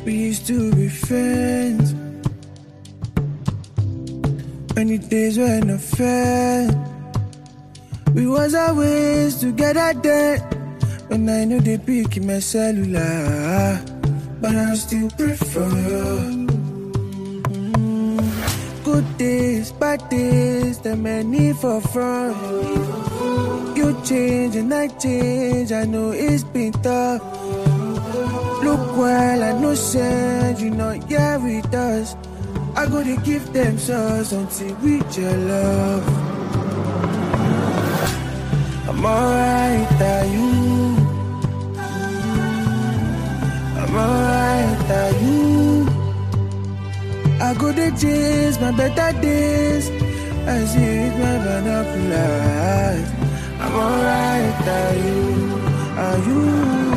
We used to be friends. Many days were no fair. We was always together then. When I know they pick my cellular, but I still prefer you. Good days, bad days, the many for front. You change and I change, I know it's been tough. Look well, I know sense, you know, yeah, with us. I go to give them sauce until we your love. I'm alright, are you? I'm alright, are you? I go to chase my better days. I see it with my binoculars. I'm alright, are you? Are you?